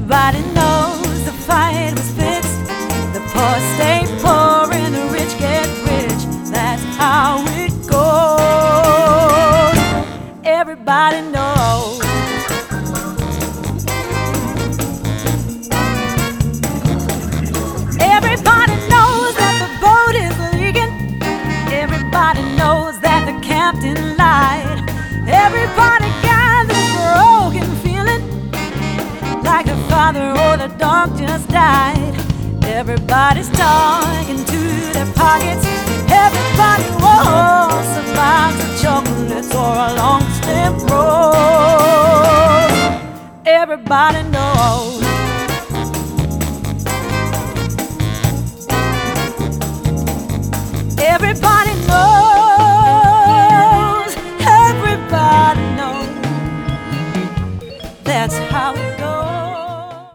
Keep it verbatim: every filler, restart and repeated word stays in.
Everybody knows the fight was fixed. The poor stay poor and the rich get rich. That's how it goes. Everybody knows. Everybody knows that the boat is leaking. Everybody knows that the captain lied. Everybody got this broken feeling, like the father or the dog just died. Everybody's talking to their pockets. Everybody wants a box of chocolates or a long stem rose. Everybody knows. Everybody